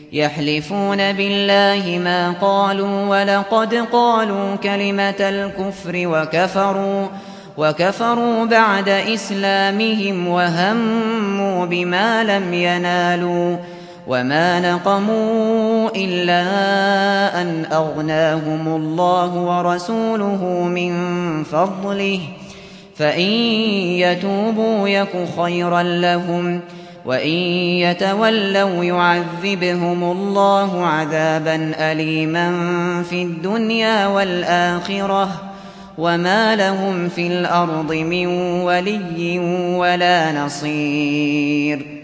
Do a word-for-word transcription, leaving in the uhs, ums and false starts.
يحلفون بالله ما قالوا ولقد قالوا كلمة الكفر وكفروا وكفروا بعد إسلامهم وهموا بما لم ينالوا وما نقموا إلا أن أغناهم الله ورسوله من فضله فإن يتوبوا يك خيرا لهم وإن يتولوا يعذبهم الله عذابا أليما في الدنيا والآخرة وما لهم في الأرض من ولي ولا نصير.